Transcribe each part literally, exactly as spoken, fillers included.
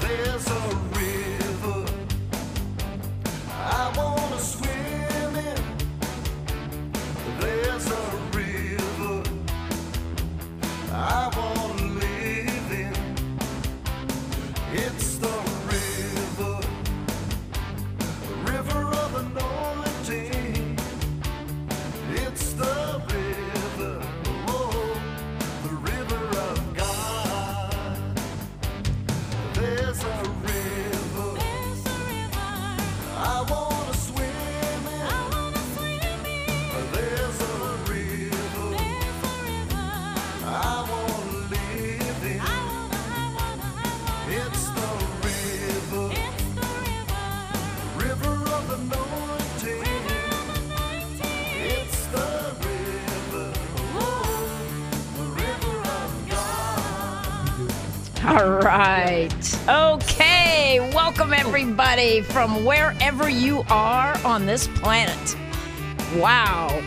There's a river I want to swim in. There's a river I want to live in. It's the river, the river of anointing. It's the river, oh, the river of God. There's a river, There's a river I want to swim in. I wanna swim in. There's a river There's a river I want to live in. I wanna, I wanna, I wanna. It's the river, It's the river, river of anointing. river of anointing. It's the river, oh, the river of God. All right. Okay. Welcome, everybody, from wherever you are on this planet. Wow.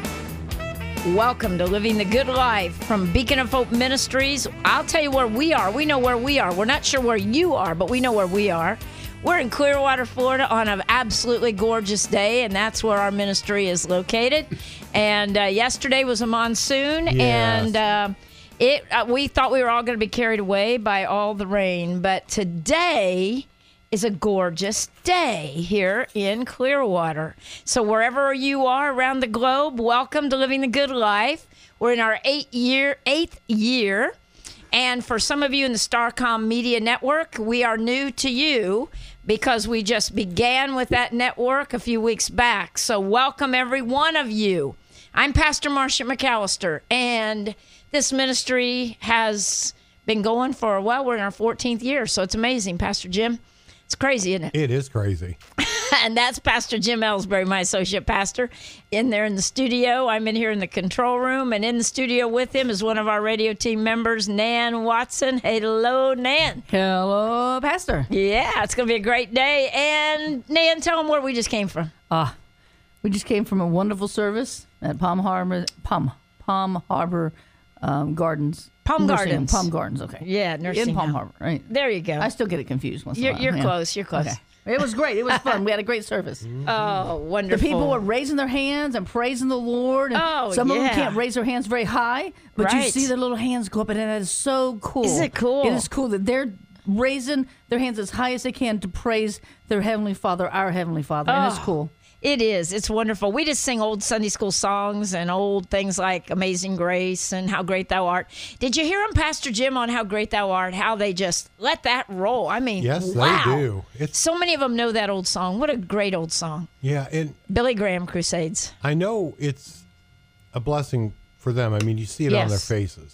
Welcome to Living the Good Life from Beacon of Hope Ministries. I'll tell you where we are. We know where we are. We're not sure where you are, but we know where we are. We're in Clearwater, Florida on an absolutely gorgeous day, and that's where our ministry is located. And uh, yesterday was a monsoon, Yes. and uh, it uh, we thought we were all going to be carried away by all the rain. But today is a gorgeous day here in Clearwater. So wherever you are around the globe, welcome to Living the Good Life. We're in our eight year, eighth year. And for some of you in the Starcom Media Network, we are new to you because we just began with that network a few weeks back. So welcome every one of you. I'm Pastor Marcia McAllister, and this ministry has been going for, well, we're in our fourteenth year, so it's amazing, Pastor Jim. It's crazy, isn't it? It is crazy. And that's Pastor Jim Ellsbury, my associate pastor, in there in the studio. I'm in here in the control room, and in the studio with him is one of our radio team members, Nan Watson. Hello, Nan. Hello, Pastor. Yeah, it's going to be a great day. And Nan, tell them where we just came from. Ah, we just came from a wonderful service at Palm Harbor, Palm Palm Harbor um, Gardens. Palm Nursing home. Gardens. Palm Gardens. Okay. Yeah, nursing in Palm home. Harbor, right? There you go. I still get it confused once in a You're, while. you're yeah. close. You're close. Okay. It was great. It was fun. We had a great service. Oh, The wonderful. people were raising their hands and praising the Lord. And Oh, some of yeah. them can't raise their hands very high, but you Right. see their little hands go up, and that is so cool. Is it cool? It is cool that they're raising their hands as high as they can to praise their Heavenly Father, our Heavenly Father, and it's Oh. cool. It is. It's wonderful. We just sing old Sunday school songs and old things like Amazing Grace and How Great Thou Art. Did you hear him, Pastor Jim, on How Great Thou Art? How they just let that roll. I mean, Yes, wow. they do. It's So many of them know that old song. What a great old song. yeah, and Billy Graham Crusades. I know it's a blessing for them. I mean, you see it on their Yes. faces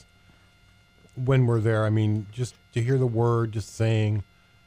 when we're there. I mean, just to hear the word, just saying.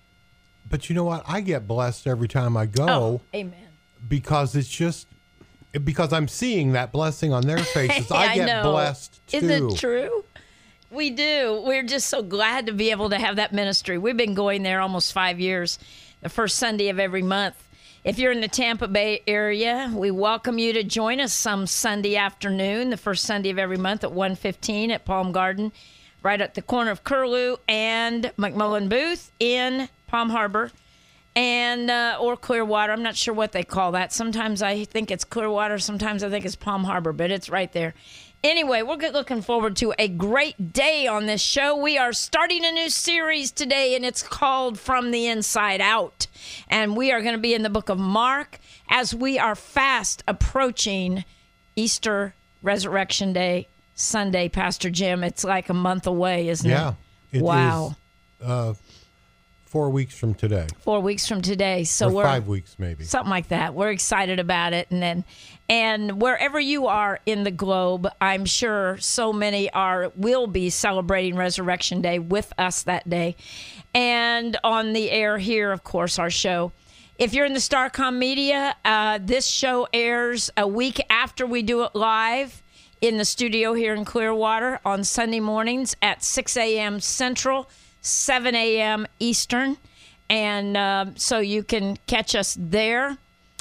But you know what? I get blessed every time I go Oh, amen. because it's just because I'm seeing that blessing on their faces. I get know. blessed too. Isn't it true? We do. We're just so glad to be able to have that ministry. We've been going there almost five years, the first Sunday of every month. If you're in the Tampa Bay area, we welcome you to join us some Sunday afternoon, the first Sunday of every month at one fifteen at Palm Garden, right at the corner of Curlew and McMullen Booth in Palm Harbor. And uh, or Clearwater. I'm not sure what they call that. Sometimes I think it's Clearwater. Sometimes I think it's Palm Harbor, but it's right there. Anyway, we're good- looking forward to a great day on this show. We are starting a new series today, and it's called From the Inside Out. And we are going to be in the book of Mark as we are fast approaching Easter Resurrection Day, Sunday, Pastor Jim. It's like a month away, isn't Yeah. it? It Wow. is, uh, four weeks from today. Four weeks from today. So or we're five weeks maybe. something like that. We're excited about it, and then and wherever you are in the globe, I'm sure so many are will be celebrating Resurrection Day with us that day, and on the air here, of course, our show. If you're in the Starcom Media, uh, this show airs a week after we do it live in the studio here in Clearwater on Sunday mornings at six a.m. Central, seven a.m. Eastern. And uh, so you can catch us there.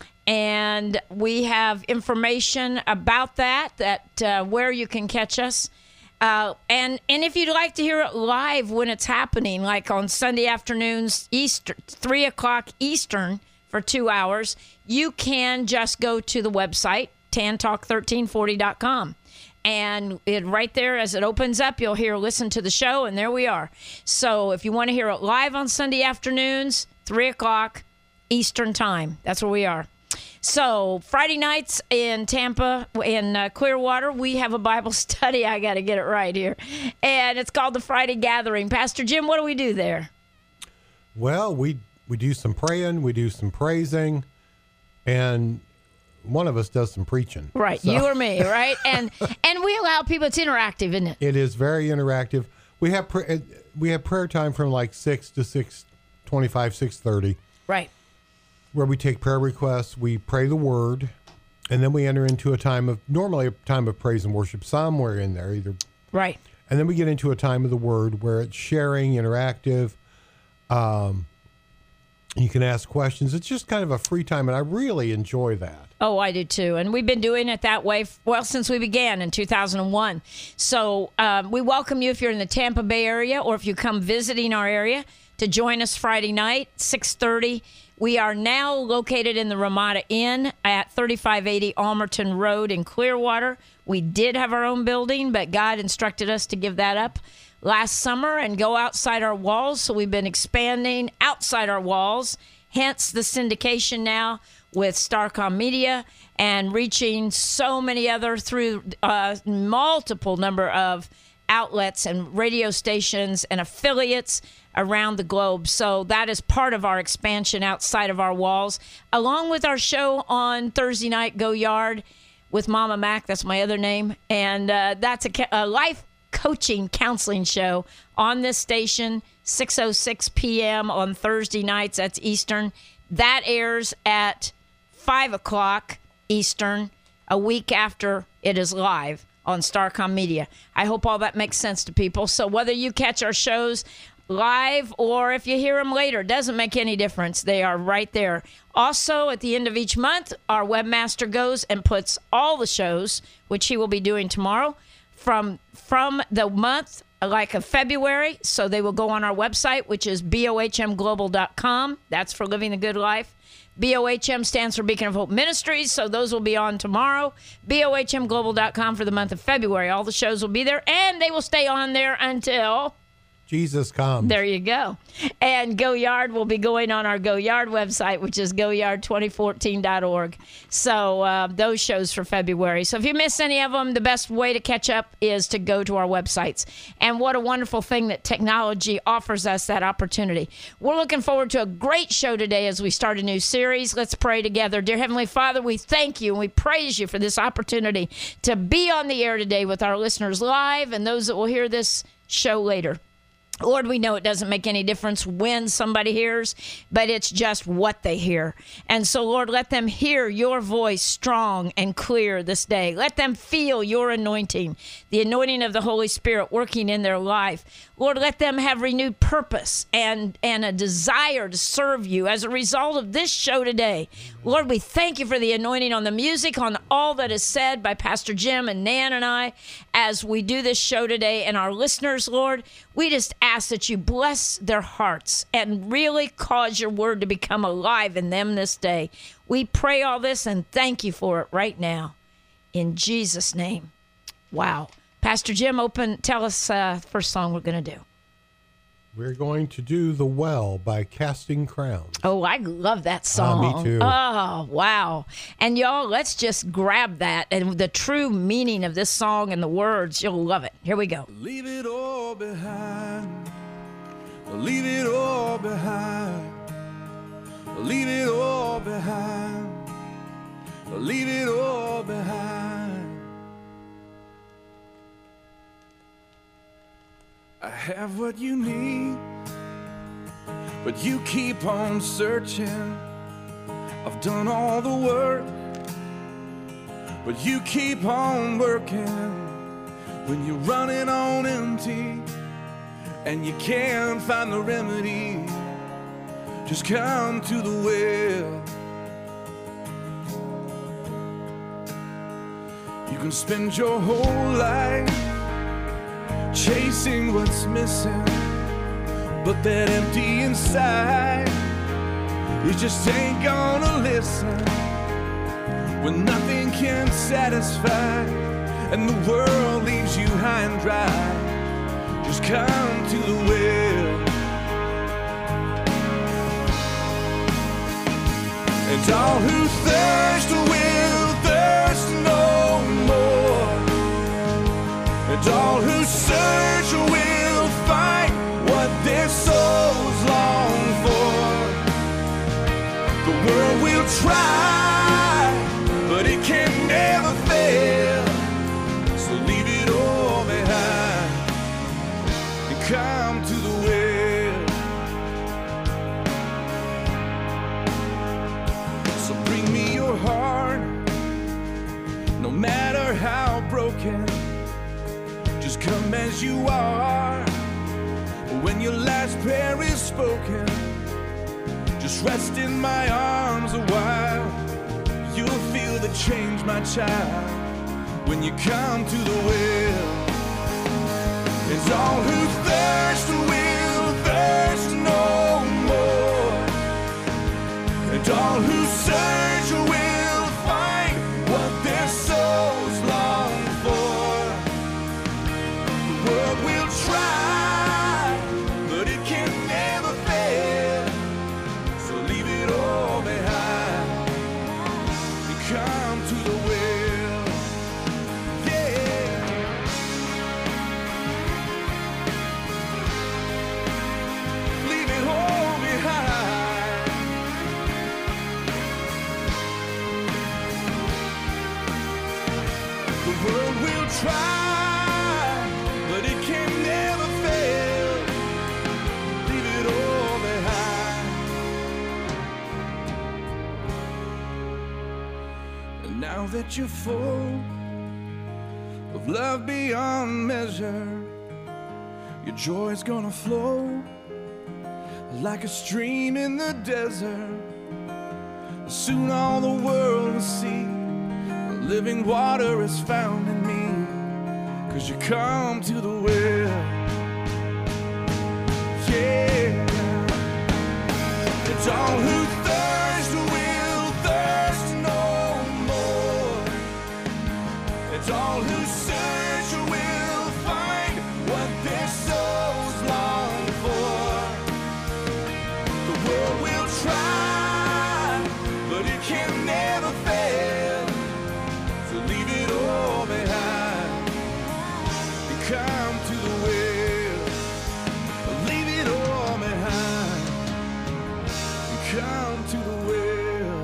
And we have information about that, that uh, where you can catch us Uh, and and if you'd like to hear it live when it's happening, like on Sunday afternoons, Eastern, three o'clock Eastern for two hours, you can just go to the website, tan talk thirteen forty dot com. And it right there, as it opens up, you'll hear listen to the show, and there we are. So if you want to hear it live on Sunday afternoons, three o'clock Eastern time, that's where we are. So Friday nights in Tampa, in uh, Clearwater, we have a Bible study. I got to get it right here. And it's called the Friday Gathering. Pastor Jim, what do we do there? Well, we we do some praying, we do some praising, and one of us does some preaching. Right, So- you or me, right? And and we allow people, it's interactive, isn't it? It is very interactive. We have pr- uh, we have prayer time from like six to six twenty-five, six thirty, Right. where we take prayer requests, we pray the word, and then we enter into a time of normally a time of praise and worship somewhere in there, either, Right. and then we get into a time of the word where it's sharing, interactive. Um, you can ask questions. It's just kind of a free time, and I really enjoy that. Oh, I do too. And we've been doing it that way, well, since we began in two thousand one. So um, we welcome you if you're in the Tampa Bay area or if you come visiting our area to join us Friday night, six thirty. We are now located in the Ramada Inn at thirty-five eighty Almerton Road in Clearwater. We did have our own building, but God instructed us to give that up last summer and go outside our walls. So we've been expanding outside our walls, hence the syndication now with Starcom Media and reaching so many other through uh, multiple number of outlets and radio stations and affiliates around the globe. So that is part of our expansion outside of our walls, along with our show on Thursday night, Go Yard with Mama Mac. That's my other name. And uh, that's a, a life coaching counseling show on this station, six oh six p.m. on Thursday nights. That's Eastern. That airs at five o'clock Eastern, a week after it is live on Starcom Media. I hope all that makes sense to people. So whether you catch our shows live or if you hear them later, doesn't make any difference. They are right there. Also, at the end of each month, our webmaster goes and puts all the shows, which he will be doing tomorrow, from from the month like of February. So they will go on our website, which is B O H M global dot com. That's for Living the Good Life. B O H M stands for Beacon of Hope Ministries, so those will be on tomorrow. B O H M global dot com for the month of February. All the shows will be there, and they will stay on there until Jesus comes. there you go. And Go Yard will be going on our Go Yard website, which is go yard twenty fourteen dot org. So uh, those shows for February. So if you miss any of them, the best way to catch up is to go to our websites. And what a wonderful thing that technology offers us that opportunity. We're looking forward to a great show today as we start a new series. Let's pray together. Dear Heavenly Father, we thank you and we praise you for this opportunity to be on the air today with our listeners live and those that will hear this show later. Lord, we know it doesn't make any difference when somebody hears, but it's just what they hear. And so, Lord, let them hear your voice strong and clear this day. Let them feel your anointing, the anointing of the Holy Spirit working in their life. Lord, let them have renewed purpose and, and a desire to serve you as a result of this show today. Lord, we thank you for the anointing on the music, on all that is said by Pastor Jim and Nan and I as we do this show today. And our listeners, Lord, we just ask that you bless their hearts and really cause your word to become alive in them this day. We pray all this and thank you for it right now. In Jesus' name. Wow. Pastor Jim, open, tell us uh, the first song we're going to do. We're going to do The Well by Casting Crowns. Oh, I love that Ah, song. me too. Oh, wow. And y'all, let's just grab that and the true meaning of this song and the words. You'll love it. Here we go. Leave it all behind. Leave it all behind. Leave it all behind. Leave it all behind. I have what you need, but you keep on searching. I've done all the work, but you keep on working. When you're running on empty and you can't find the remedy, just come to the well. You can spend your whole life chasing what's missing, but that empty inside, you just ain't gonna listen when nothing can satisfy and the world leaves you high and dry. Just come to the well. And all who thirst will thirst no more, and all who search will find what their souls long for. The world will try, but it can never fail. So leave it all behind and come to the well. So bring me your heart, no matter how broken. Just come as you are. When your last prayer is spoken, just rest in my arms a while. You'll feel the change, my child, when you come to the well. It's all who thirst will thirst no more, and all who search will find what their souls long for. The world will try, but it can never fail. So leave it all behind and come to the well. Yeah. Leave it all behind. The world will try, but it can never fail. Leave it all behind. And now that you're full of love beyond measure, your joy's gonna flow like a stream in the desert. Soon all the world will see the living water is found in me, 'cause you come to the well. Yeah. It's all who thirst will thirst no more. It's all who search will find what their souls long for. The world will try, but it can never fail. So leave it all behind and come to the well. Leave it all behind and come to the well.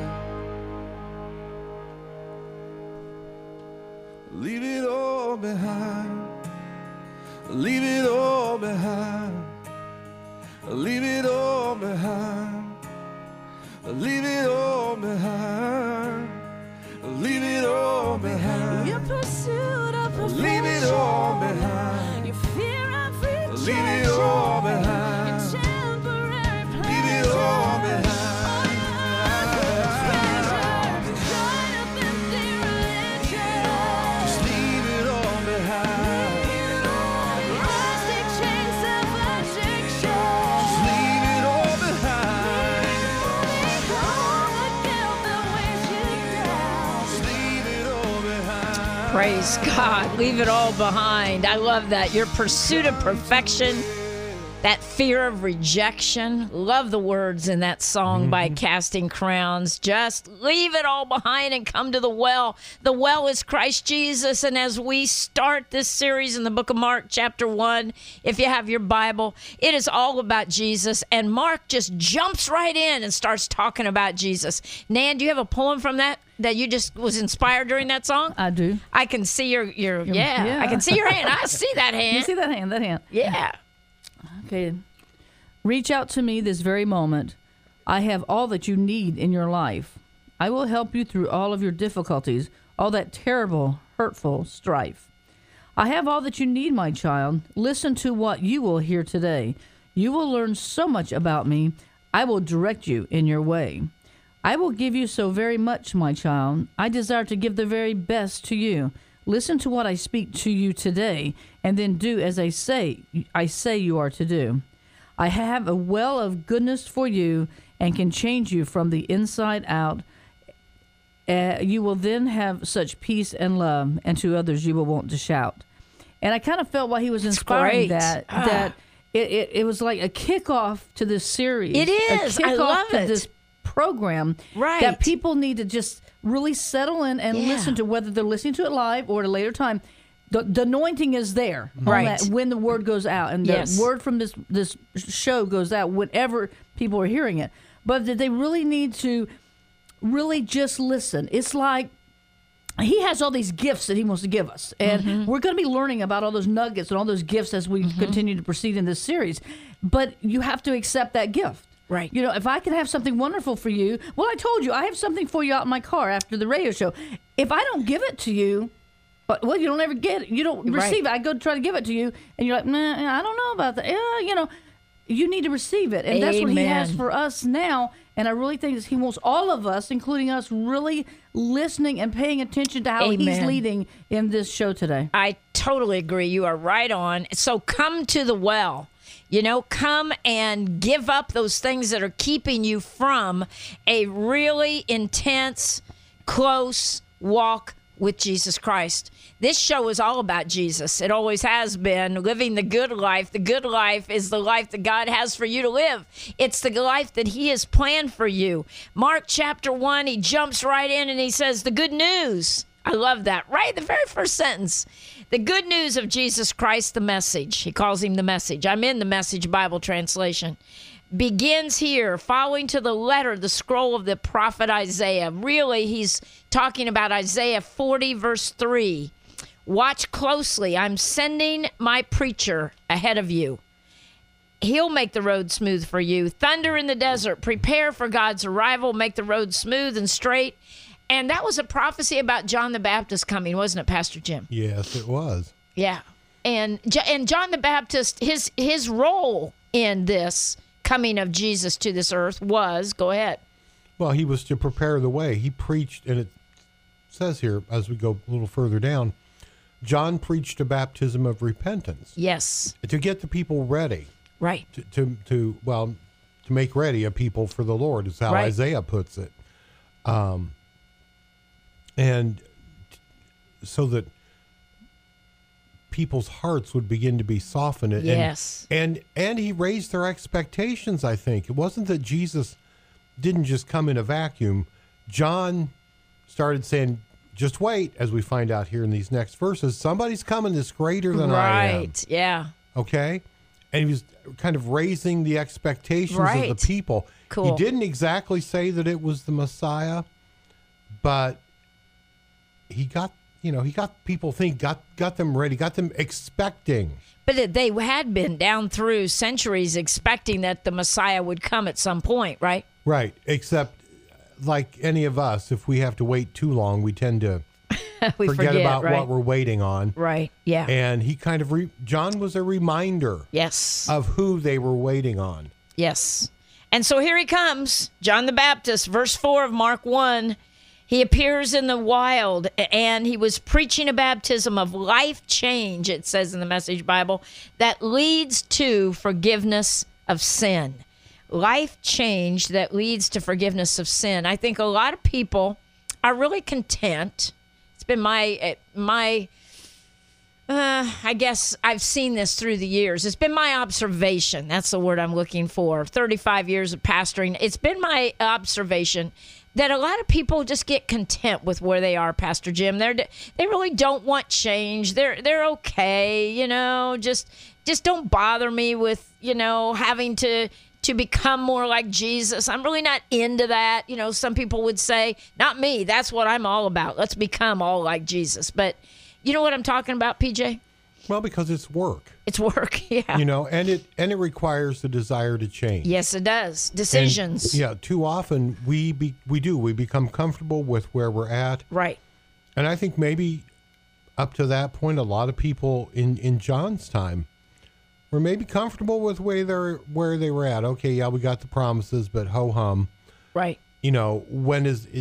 Leave it all behind. Leave it all behind. Leave it all behind. Leave it all behind. Leave it all behind. Your pursuit of perfection. Leave it all behind. Your fear of rejection. Leave it all behind. Your temporary pleasure. Leave it all behind. All your earthly treasure. Dried up empty religion. Just leave it all behind. Plastic chains of addiction. Just leave it all behind. All the guilt that weighs you down. Just leave it all behind. Praise God. Leave it all behind. I love that. Your pursuit of perfection, that fear of rejection. Love the words in that song by Casting Crowns. Just leave it all behind and come to the well. The well is Christ Jesus. And as we start this series in the book of Mark, chapter one, if you have your Bible, it is all about Jesus. And Mark just jumps right in and starts talking about Jesus. Nan, do you have a poem from that that you just was inspired during that song? I do. I can see your, your yeah, yeah. I can see your hand. I see that hand. You see that hand? That hand. Yeah. Okay. Reach out to me this very moment. I have all that you need in your life. I will help you through all of your difficulties, all that terrible, hurtful strife. I have all that you need, my child. Listen to what you will hear today. You will learn so much about me. I will direct you in your way. I will give you so very much, my child. I desire to give the very best to you. Listen to what I speak to you today, and then do as I say. I say you are to do. I have a well of goodness for you, and can change you from the inside out. Uh, you will then have such peace and love, and to others you will want to shout. And I kind of felt while he was That's inspiring great. that Ah. that it, it, it was like a kickoff to this series. It is. A I kickoff love to it. this program. Right. That people need to just really settle in and Yeah. listen to, whether they're listening to it live or at a later time. The, the anointing is there on Right. that when the word goes out, and the Yes. word from this this show goes out whenever people are hearing it. But that they really need to really just listen. It's like he has all these gifts that he wants to give us, and Mm-hmm. we're going to be learning about all those nuggets and all those gifts as we Mm-hmm. continue to proceed in this series. But you have to accept that gift. Right. You know, if I can have something wonderful for you, well, I told you I have something for you out in my car after the radio show. If I don't give it to you, but well, you don't ever get it. You don't Right. receive it. I go to try to give it to you, and you're like, nah, I don't know about that. Yeah, you know, you need to receive it, and that's what he has Amen. for us now. And I really think that he wants all of us, including us, really listening and paying attention to how he's Amen. leading in this show today. I totally agree. You are right on. So come to the well. You know, come and give up those things that are keeping you from a really intense, close walk with Jesus Christ. This show is all about Jesus. It always has been. Living the good life. The good life is the life that God has for you to live. It's the life that he has planned for you. Mark chapter one, he jumps right in and he says, the good news. I love that. Right? The very first sentence. The good news of Jesus Christ, the message. He calls him the message. I'm in the Message Bible translation. Begins here, following to the letter, the scroll of the prophet Isaiah. Really, he's talking about Isaiah forty, verse three. Watch closely. I'm sending my preacher ahead of you. He'll make the road smooth for you. Thunder in the desert. Prepare for God's arrival. Make the road smooth and straight. And that was a prophecy about John the Baptist coming, wasn't it, Pastor Jim? Yes, it was. Yeah. And Jo- and John the Baptist, his his role in this coming of Jesus to this earth was, go ahead. Well, he was to prepare the way. He preached, and it says here, as we go a little further down, John preached a baptism of repentance Yes. to get the people ready, Right. to, to, to well, to make ready a people for the Lord, is how Right. Isaiah puts it. Um, and t- so that people's hearts would begin to be softened. And, Yes. And, and he raised their expectations, I think. It wasn't that Jesus didn't just come in a vacuum. John started saying, just wait, as we find out here in these next verses, somebody's coming that's greater than I am. Right. Yeah. Okay? And he was kind of raising the expectations Right. of the people. Cool. He didn't exactly say that it was the Messiah, but he got, you know, he got people think, got got them ready, got them expecting. But it- they had been down through centuries expecting that the Messiah would come at some point, right? Right. Except like any of us, if we have to wait too long, we tend to we forget, forget, about right? what we're waiting on. Right. Yeah. And he kind of, re- John was a reminder yes. of who they were waiting on. Yes. And so here he comes, John the Baptist, verse four of Mark one. He appears in the wild, and he was preaching a baptism of life change, it says in the Message Bible, that leads to forgiveness of sin. Life change that leads to forgiveness of sin. I think a lot of people are really content. It's been my uh, my Uh, I guess I've seen this through the years. It's been my observation. That's the word I'm looking for. thirty-five years of pastoring. It's been my observation that a lot of people just get content with where they are, Pastor Jim. They're they really don't want change. They're they're okay, you know. Just just don't bother me with, you know, having to to become more like Jesus. I'm really not into that. You know, some people would say, not me. That's what I'm all about. Let's become all like Jesus. But you know what I'm talking about, P J? Well, because it's work, It's work, yeah. you know, and it and it requires the desire to change. Yes, it does. And, Decisions. yeah, too often we be, we do we become comfortable with where we're at, Right. and I think maybe up to that point, a lot of people in, in John's time were maybe comfortable with where they're where they were at. Okay, yeah, we got the promises, but ho hum. Right. You know, when is it?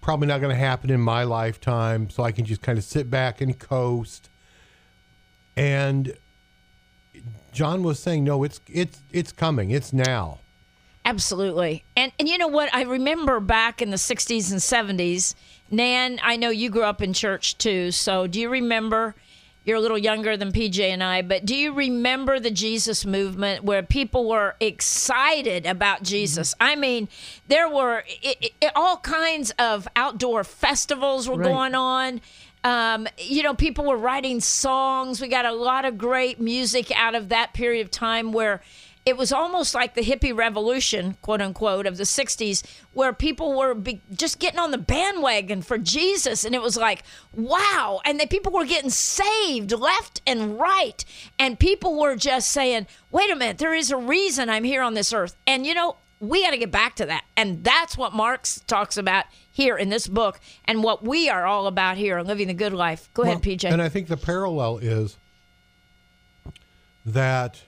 probably not going to happen in my lifetime, so I can just kind of sit back and coast. And John was saying, no, it's it's it's coming. It's now. Absolutely. And and you know what? I remember back in the sixties and seventies, Nan, I know you grew up in church too. So do you remember, you're a little younger than P J and I, but do you remember the Jesus movement where people were excited about Jesus? I mean, there were it, it, all kinds of outdoor festivals were Right. going on. Um, you know, people were writing songs. We got a lot of great music out of that period of time where it was almost like the hippie revolution, quote unquote, of the sixties, where people were be- just getting on the bandwagon for Jesus. And it was like, wow. And the people were getting saved left and right. And people were just saying, wait a minute, there is a reason I'm here on this earth. And, you know, we got to get back to that. And that's what Marx talks about here in this book and what we are all about here on Living the Good Life. Go Well, ahead, P J. And I think the parallel is that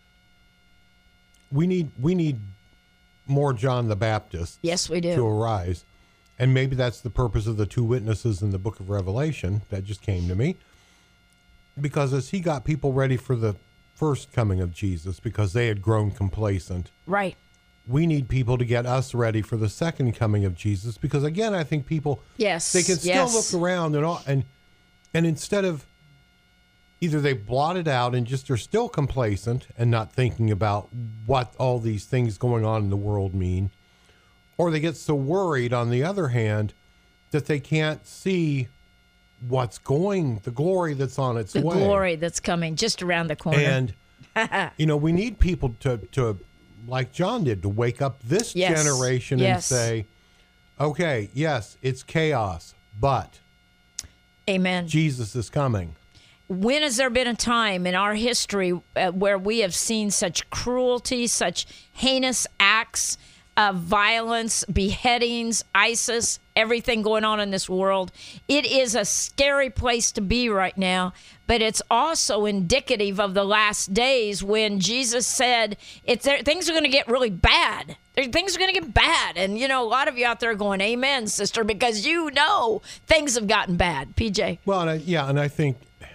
we need we need more John the Baptist Yes, we do. to arise. And maybe that's the purpose of the two witnesses in the book of Revelation. That just came to me. Because as he got people ready for the first coming of Jesus, because they had grown complacent, Right. we need people to get us ready for the second coming of Jesus. Because again, I think people, Yes. they can still yes. look around and all, and and instead of either they blot it out and just are still complacent and not thinking about what all these things going on in the world mean, or they get so worried on the other hand that they can't see what's going, the glory that's on its The way. glory that's coming just around the corner. And you know, we need people to to like John did, to wake up this Yes. generation and Yes. say, okay, yes, it's chaos, but Amen. Jesus is coming. When has there been a time in our history uh, where we have seen such cruelty, such heinous acts of violence, beheadings, ISIS, everything going on in this world? It is a scary place to be right now, but it's also indicative of the last days when Jesus said it's there, things are going to get really bad. There- Things are going to get bad. And, you know, a lot of you out there are going, amen, sister, because you know things have gotten bad. P J. Well, and I, yeah, and I think,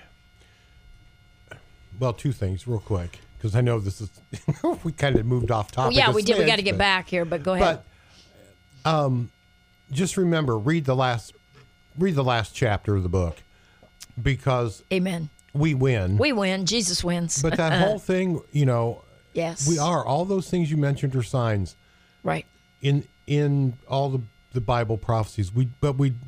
well, two things real quick, because I know this is, we kind of moved off Well, topic. yeah, a we did. We smidge, got to get but- back here, but go ahead. But um, just remember, read the last, read the last chapter of the book, because Amen. we win. We win. Jesus wins. But that whole thing, you know, yes. we are, all those things you mentioned are signs Right. in in all the, the Bible prophecies. We but we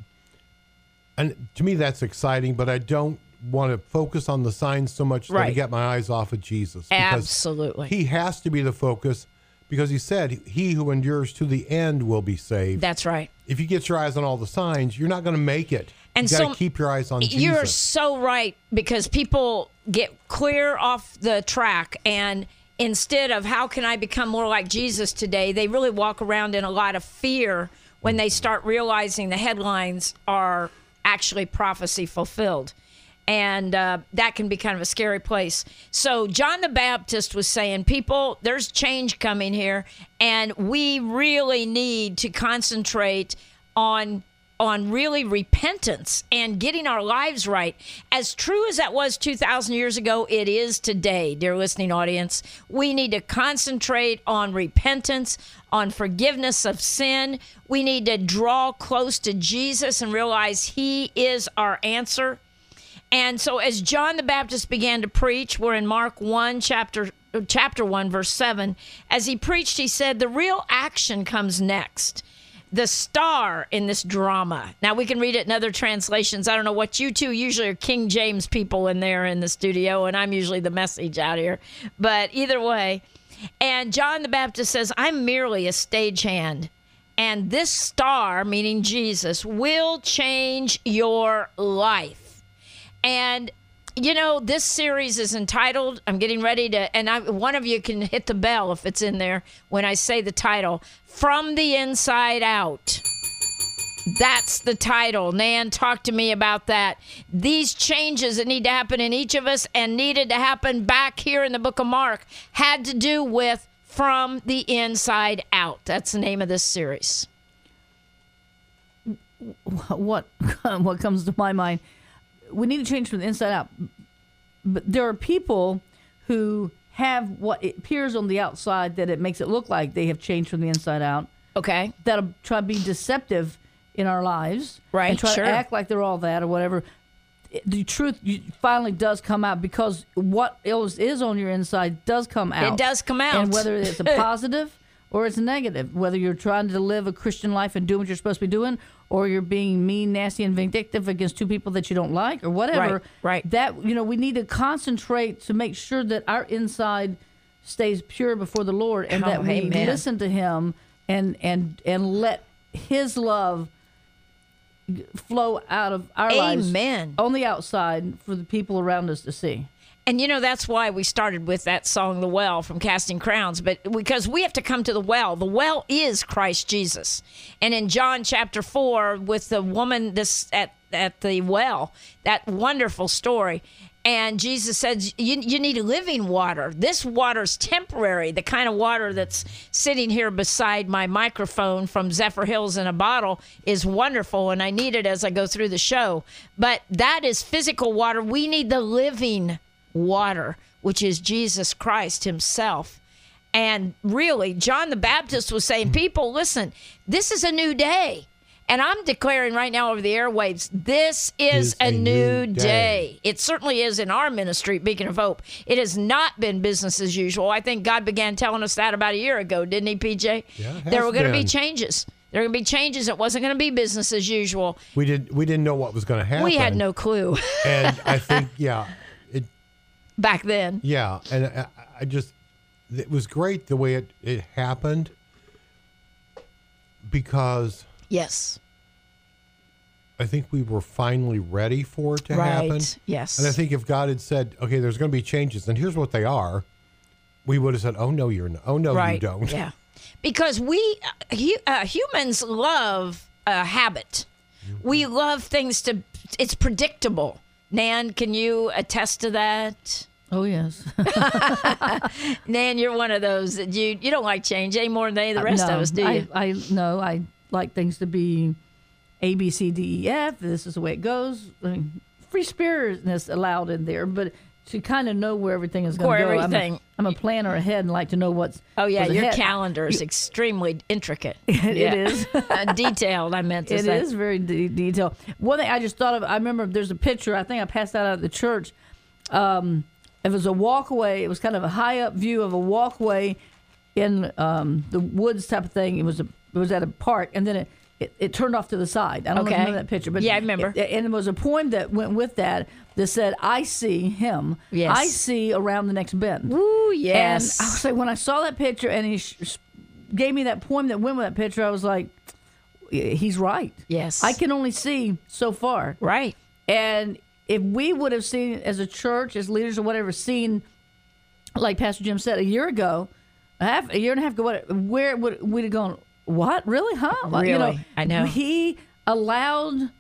and to me that's exciting, but I don't want to focus on the signs so much that I Right. get my eyes off of Jesus. because Absolutely. He has to be the focus, because he said, he who endures to the end will be saved. That's right. If you get your eyes on all the signs, you're not going to make it. And you got to so- keep your eyes on Jesus. You're so right, because people get clear off the track, and instead of how can I become more like Jesus today, they really walk around in a lot of fear when they start realizing the headlines are actually prophecy fulfilled. And uh, that can be kind of a scary place. So John the Baptist was saying, people, there's change coming here, and we really need to concentrate on on really repentance and getting our lives right. As true as that was two thousand years ago, it is today, dear listening audience. We need to concentrate on repentance, on forgiveness of sin. We need to draw close to Jesus and realize he is our answer. And so as John the Baptist began to preach, we're in Mark one, chapter chapter one, verse seven. As he preached, he said, the real action comes next. The star in this drama. Now, we can read it in other translations. I don't know what you two usually are King James people in there in the studio, and I'm usually the Message out here. But either way, and John the Baptist says, I'm merely a stagehand. And this star, meaning Jesus, will change your life. And, you know, this series is entitled, I'm getting ready to, and I, one of you can hit the bell if it's in there when I say the title, From the Inside Out. That's the title. Nan, talk to me about that. These changes that need to happen in each of us and needed to happen back here in the book of Mark had to do with From the Inside Out. That's the name of this series. what what comes to my mind. We need to change from the inside out. But there are people who have what it appears on the outside that it makes it look like they have changed from the inside out. Okay. That'll try to be deceptive in our lives. Right, And try sure. to act like they're all that or whatever. The truth finally does come out because what else is on your inside does come out. It does come out. And whether it's a positive or it's a negative, whether you're trying to live a Christian life and doing what you're supposed to be doing, or you're being mean, nasty, and vindictive against two people that you don't like, or whatever. Right, right. That, you know, we need to concentrate to make sure that our inside stays pure before the Lord, and Oh, that we amen. listen to Him and and and let His love flow out of our lives Amen. on the outside for the people around us to see. And, you know, that's why we started with that song, The Well, from Casting Crowns. But because we have to come to the well. The well is Christ Jesus. And in John chapter four, with the woman this at, at the well, that wonderful story. And Jesus said, you, you need living water. This water's temporary. The kind of water that's sitting here beside my microphone from Zephyr Hills in a bottle is wonderful, and I need it as I go through the show. But that is physical water. We need the living water, which is Jesus Christ himself. And really, John the Baptist was saying, people, listen, this is a new day. And I'm declaring right now over the airwaves, this is, Is a, a new new day. day. It certainly is in our ministry, Beacon of Hope. It has not been business as usual. I think God began telling us that about a year ago, didn't he, P J? Yeah, it There has were going to be been. changes. There were going to be changes. It wasn't going to be business as usual. We did. We didn't know what was going to happen. We had no clue And I think, yeah, it. back then. Yeah, and I, I just, it was great the way it, it happened because Yes. I think we were finally ready for it to Right. happen. Yes. And I think if God had said, okay, there's going to be changes, and here's what they are, we would have said, oh, no, you're not. Oh, no, right. you don't. Yeah. Because we, uh, hu- uh, humans love a habit. We love things to, it's predictable. Nan, can you attest to that? Oh, yes. Nan, you're one of those that you you don't like change any more than any of the rest no, of us, do you? I, I no, I like things to be A, B, C, D, E, F. This is the way it goes. I mean, free spiritness allowed in there, but to kind of know where everything is going For to go. everything. I'm a, I'm a planner ahead and like to know what's. oh yeah, what's your ahead. calendar is extremely intricate. It Yeah. is. Uh, detailed. I meant to It say. is very de- detailed. One thing I just thought of, I remember there's a picture, I think I passed that out at the church. Um, it was a walkway. It was kind of a high up view of a walkway in um, the woods type of thing. It was a, it was at a park, and then it, it, it turned off to the side. I don't know if Okay. you remember that picture. But Yeah, I remember. It, and there was a poem that went with that that said, I see him. Yes. I see around the next bend. Ooh, yes. And I was like, when I saw that picture and he sh- sh- gave me that poem that went with that picture, I was like, he's right. Yes. I can only see so far. right. And if we would have seen, as a church, as leaders or whatever, seen, like Pastor Jim said, a year ago, a, half, a year and a half ago, what, where would we'd have gone, what? Really? Huh? Really? You know, I know. He allowed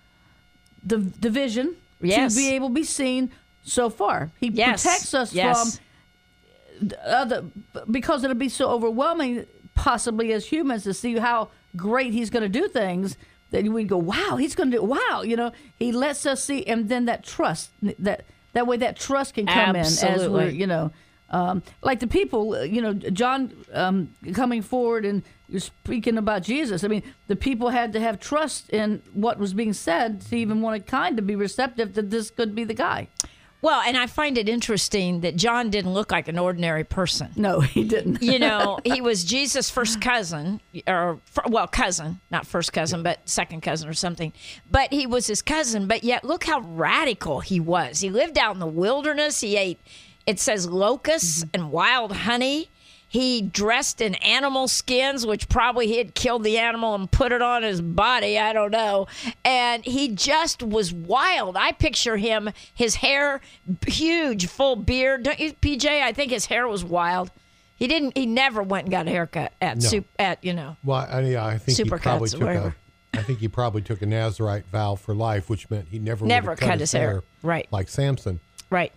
the division Yes. to be able to be seen so far. He Yes. protects us Yes. from other, because it'll be so overwhelming, possibly as humans, to see how great he's going to do things. That we go, wow, he's going to do, wow, you know. He lets us see, and then that trust, that that way, that trust can come in as we're, Absolutely. you know, um, like the people, uh, you know, John um, coming forward and you're speaking about Jesus. I mean, the people had to have trust in what was being said to even want to kind of be receptive that this could be the guy. Well, and I find it interesting that John didn't look like an ordinary person. No, he didn't. You know, he was Jesus' first cousin, or, well, cousin, not first cousin, but second cousin or something. But he was his cousin, but yet look how radical he was. He lived out in the wilderness. He ate, it says, locusts and wild honey. He dressed in animal skins, which probably he had killed the animal and put it on his body. I don't know. And he just was wild. I picture him, his hair, huge, full beard. Don't you, P J? I think his hair was wild. He didn't. He never went and got a haircut at No. soup at you know. Well, I, yeah, I think he Supercuts probably or took whatever. a. I think he probably took a Nazarite vow for life, which meant he never would Never have cut his hair. Right. like Samson. Right.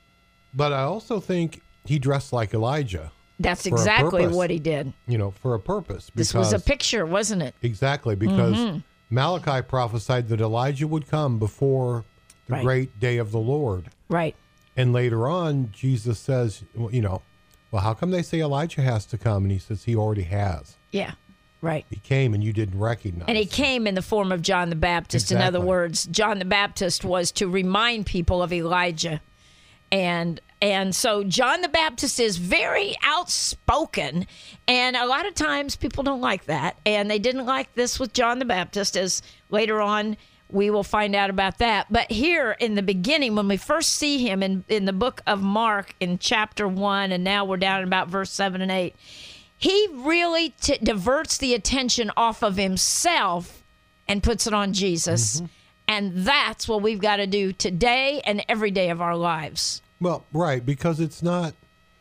But I also think he dressed like Elijah. That's For a exactly purpose. what he did. You know, for a purpose. This was a because- picture, wasn't it? Exactly, because Malachi prophesied that Elijah would come before the Right. great day of the Lord. Right. And later on, Jesus says, well, you know, well, how come they say Elijah has to come? And he says he already has. Yeah. Right. He came and you didn't recognize And he him. came in the form of John the Baptist. In other Exactly. words, John the Baptist was to remind people of Elijah. And and so John the Baptist is very outspoken. And a lot of times people don't like that. And they didn't like this with John the Baptist, as later on we will find out about that. But here in the beginning, when we first see him in, in the book of Mark in chapter one, and now we're down at about verse seven and eight, he really t- diverts the attention off of himself and puts it on Jesus. Mm-hmm. And that's what we've got to do today and every day of our lives. Well, right, because it's not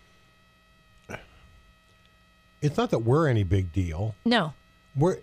it's not that we're any big deal. No. We're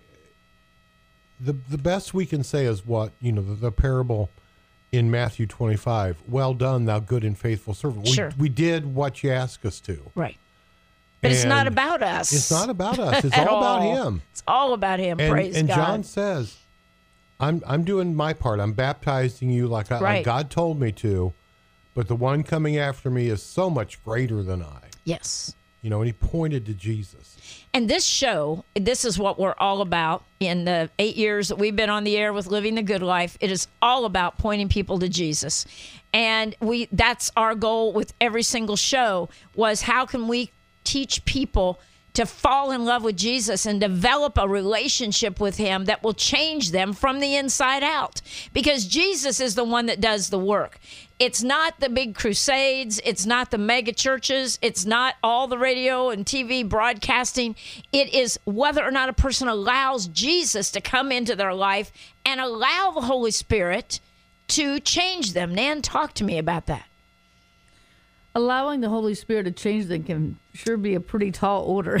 the the best we can say is what, you know, the, the parable in Matthew twenty-five. Well done, thou good and faithful servant. We, Sure. we did what you asked us to. Right. But it's not And about us. It's not about us. It's at all about all. him. It's all about him. And, Praise and God. John says, I'm I'm doing my part. I'm baptizing you like, I, like Right. God told me to, but the one coming after me is so much greater than I. Yes. You know, and he pointed to Jesus. And this show, this is what we're all about. In the eight years that we've been on the air with Living the Good Life, it is all about pointing people to Jesus. And we that's our goal with every single show, was how can we teach people to fall in love with Jesus and develop a relationship with him that will change them from the inside out. Because Jesus is the one that does the work. It's not the big crusades. It's not the mega churches. It's not all the radio and T V broadcasting. It is whether or not a person allows Jesus to come into their life and allow the Holy Spirit to change them. Nan, talk to me about that. Allowing the Holy Spirit to change them can sure be a pretty tall order.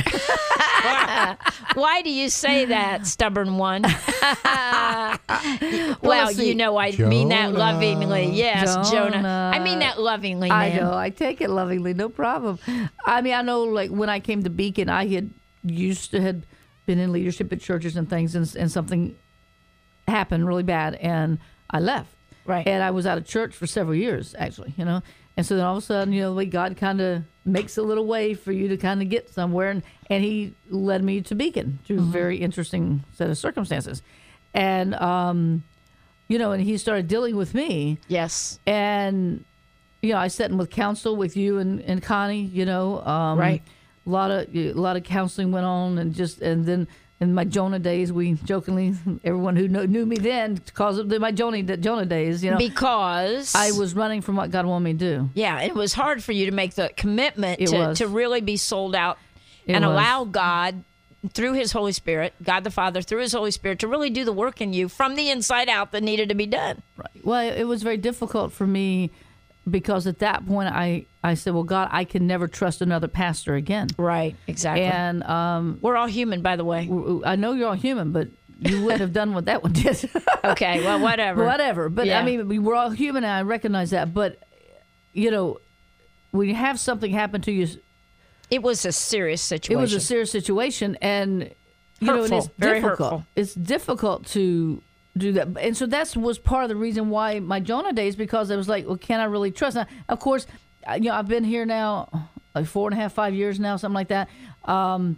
Why do you say that, stubborn one? well, Well, see- you know I mean that Jonah. lovingly. Yes, Jonah. Jonah. I mean that lovingly, I man. know. I take it lovingly, no problem. I mean, I know, like when I came to Beacon, I had used to had been in leadership at churches and things, and, and something happened really bad, and I left. Right. And I was out of church for several years, actually. You know, and so then all of a sudden, you know, the way God kind of makes a little way for you to kind of get somewhere, and and He led me to Beacon through a very interesting set of circumstances, and um, you know, and He started dealing with me. Yes. And you know, I sat in with counsel with you and, and Connie. You know, um, Right. A lot of a lot of counseling went on, and just and then in my Jonah days, we jokingly, everyone who knew, knew me then calls it my Jonah Jonah days. You know, Because I was running from what God wanted me to do. Yeah, it was hard for you to make the commitment It to, was. to really be sold out It and was. allow God through his Holy Spirit, God the Father through his Holy Spirit, to really do the work in you from the inside out that needed to be done. Right. Well, it was very difficult for me because at that point I, I said, well, God, I can never trust another pastor again. Right, exactly. And um, We're all human, by the way. w- I know you're all human, but you wouldn't have done what that one did. Okay, well, whatever. Whatever. But Yeah. I mean, we we're all human, and I recognize that. But, you know, when you have something happen to you, It was a serious it situation. was a serious situation, and you know, and Hurtful, it's very difficult. hurtful. It's difficult to do that, and so that's was part of the reason why my Jonah days, because I was like, well, can I really trust? Now, of course, I- you know, I've been here now like four and a half, five years now, something like that. Um,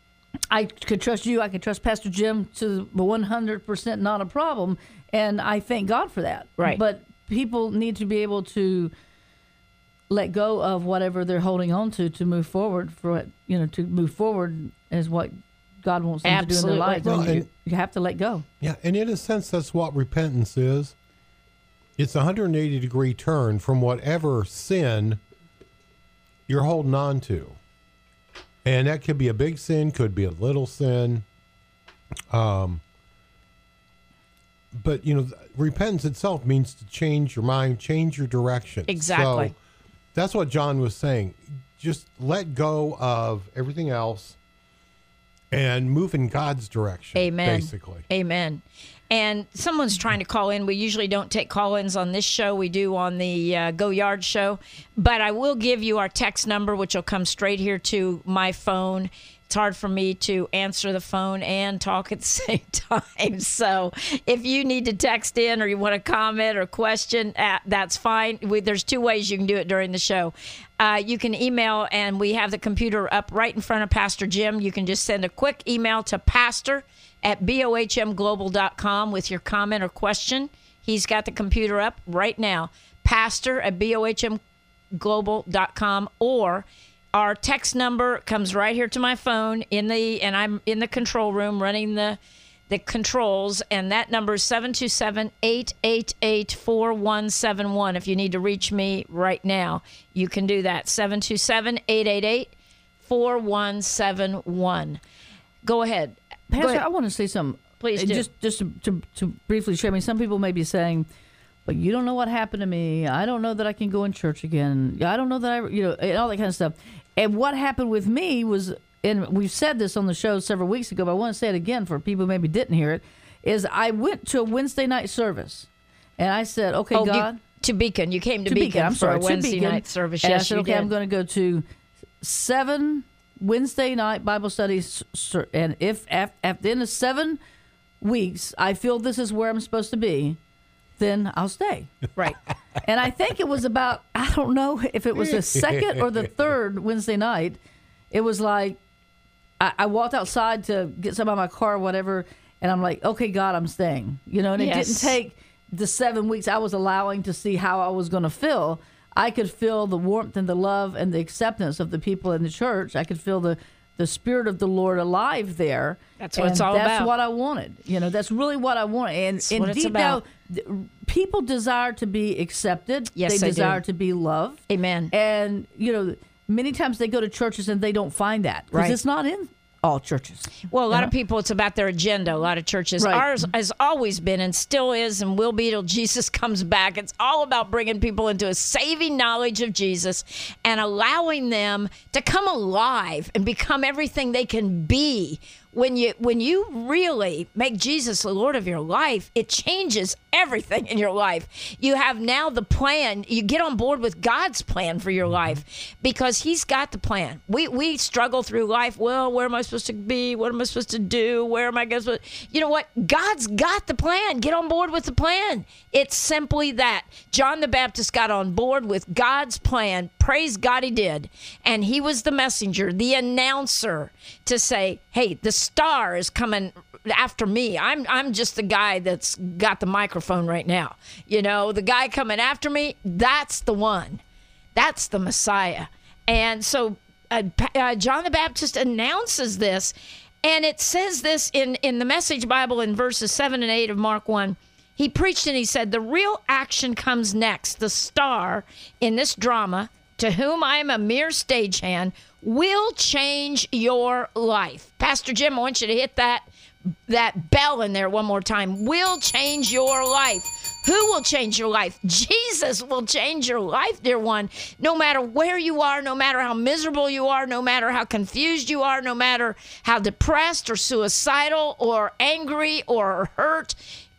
I could trust you. I could trust Pastor Jim to one hundred percent, not a problem, and I thank God for that. Right. But people need to be able to let go of whatever they're holding on to to move forward. For what, you know, to move forward is what God wants them Absolutely. to do in their life. Well, And you, and- you have to let go. Yeah, and in a sense, that's what repentance is. It's a one hundred eighty degree turn from whatever sin you're holding on to. And that could be a big sin, could be a little sin. Um, but, you know, th- repentance itself means to change your mind, change your direction. Exactly. So that's what John was saying. Just let go of everything else and move in God's direction. Amen. Basically. Amen. And someone's trying to call in. We usually don't take call-ins on this show. We do on the uh, Go Yard show. But I will give you our text number, which will come straight here to my phone, it's hard for me to answer the phone and talk at the same time. So if you need to text in or you want to comment or question, uh, that's fine. We, there's two ways you can do it during the show. Uh, you can email, and we have the computer up right in front of Pastor Jim. You can just send a quick email to pastor at B O H M global dot com with your comment or question. He's got the computer up right now. Pastor at B O H M global dot com, or our text number comes right here to my phone in the, and I'm in the control room running the the controls, and that number is seven two seven, eight eight eight, four one seven one. If you need to reach me right now, you can do that. seven two seven, eight eight eight, four one seven one. Go ahead. Pastor, Go ahead. I want to say something. Please Uh, do. Just, just to, to, to briefly share. I mean, some people may be saying, but you don't know what happened to me. I don't know that I can go in church again. I don't know that I, you know, and all that kind of stuff. And what happened with me was, and we've said this on the show several weeks ago, but I want to say it again for people who maybe didn't hear it, is I went to a Wednesday night service, and I said, okay, Oh, you- God. to Beacon. You came to, to Beacon, Beacon, I'm for sorry, a to Wednesday Beacon. night service. And Yes, I said, you okay, did. I'm going to go to seven Wednesday night Bible studies, ser- and if at, at the end of seven weeks I feel this is where I'm supposed to be, then I'll stay. Right. And I think it was about, I don't know if it was the second or the third Wednesday night. It was like, I, I walked outside to get some out of my car or whatever, and I'm like, okay, God, I'm staying. You know, and it Yes. didn't take the seven weeks I was allowing to see how I was going to feel. I could feel the warmth and the love and the acceptance of the people in the church. I could feel the, the Spirit of the Lord alive there. That's what and it's all that's about. what I wanted. You know, that's really what I wanted. And, That's and what it's deep about. down, th- people desire to be accepted. Yes, they they do. desire to be loved. Amen. And, you know, many times they go to churches and they don't find that because Right. it's not in all churches. Well, a lot You of know? people, it's about their agenda. A lot of churches. Right. Ours has always been and still is and will be till Jesus comes back. It's all about bringing people into a saving knowledge of Jesus and allowing them to come alive and become everything they can be. When you when you really make Jesus the Lord of your life, it changes everything in your life. You have now the plan. You get on board with God's plan for your life because He's got the plan. We we struggle through life. Well, where am I supposed to be? What am I supposed to do? Where am I going to? You know what? God's got the plan. Get on board with the plan. It's simply that. John the Baptist got on board with God's plan. Praise God, he did. And he was the messenger, the announcer to say, hey, the star is coming after me. I'm I'm just the guy that's got the microphone right now. You know, the guy coming after me, that's the one. That's the Messiah. And so uh, uh, John the Baptist announces this, and it says this in, in the Message Bible in verses seven and eight of Mark one. He preached and he said, the real action comes next. The star in this drama, to whom I am a mere stagehand, will change your life. Pastor Jim, I want you to hit that that bell in there one more time. Will change your life. Who will change your life? Jesus will change your life, dear one. No matter where you are, no matter how miserable you are, no matter how confused you are, no matter how depressed or suicidal or angry or hurt,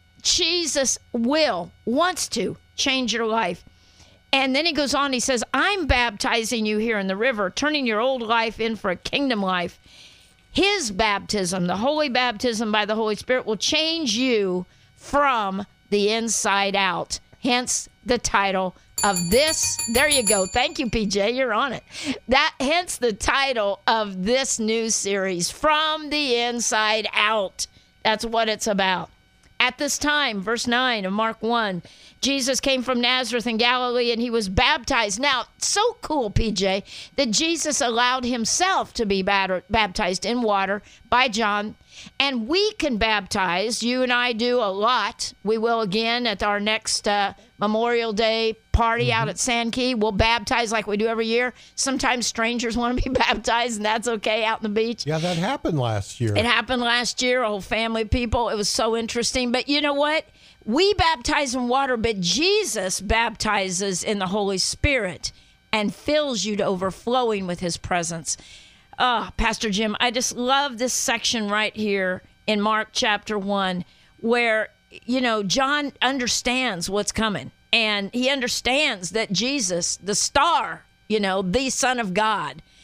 Jesus will, wants to change your life. And then he goes on, he says, I'm baptizing you here in the river, turning your old life in for a kingdom life. His baptism, the holy baptism by the Holy Spirit, will change you from the inside out. Hence the title of this. There you go. Thank you, P J. You're on it. That hence the title of this new series, From the Inside Out. That's what it's about. At this time, verse nine of Mark one, Jesus came from Nazareth in Galilee and he was baptized. Now, so cool, P J, that Jesus allowed himself to be bat- baptized in water by John. And we can baptize. You and I do a lot. We will again at our next uh, Memorial Day party mm-hmm. out at Sand Key. We'll baptize like we do every year. Sometimes strangers want to be baptized, and that's okay out on the beach. Yeah, that happened last year. It happened last year, a whole family of people. It was so interesting. But you know what? We baptize in water, but Jesus baptizes in the Holy Spirit and fills you to overflowing with his presence. Oh, Pastor Jim, I just love this section right here in Mark chapter one where, you know, John understands what's coming. And he understands that Jesus, the star, you know, the Son of God,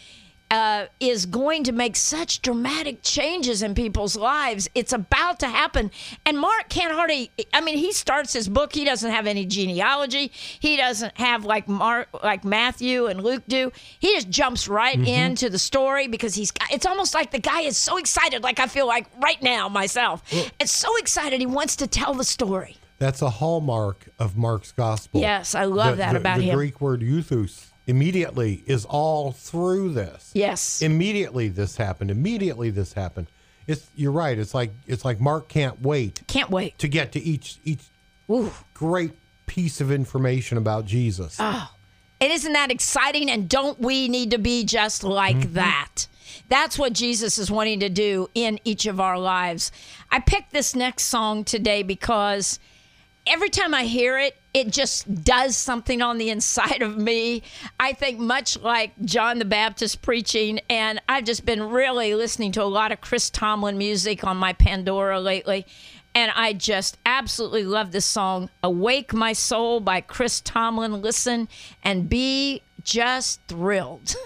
uh, is going to make such dramatic changes in people's lives. It's about to happen. And Mark can't hardly, I mean, he starts his book. He doesn't have any genealogy. He doesn't have like Mark, like Matthew and Luke do. He just jumps right mm-hmm. into the story because he's got, it's almost like the guy is so excited, like I feel like right now myself. Well, it's so excited he wants to tell the story. That's a hallmark of Mark's gospel. Yes, I love the, that the, about the him. The Greek word euthus. Immediately is all through this. Yes. Immediately this happened. Immediately this happened. It's you're right. It's like it's like Mark can't wait. Can't wait to get to each each Ooh. great piece of information about Jesus. Oh, and isn't that exciting? And don't we need to be just like mm-hmm. that? That's what Jesus is wanting to do in each of our lives. I picked this next song today because every time I hear it, it just does something on the inside of me. I think much like John the Baptist preaching, and I've just been really listening to a lot of Chris Tomlin music on my Pandora lately, and I just absolutely love this song, Awake My Soul by Chris Tomlin. Listen and be just thrilled.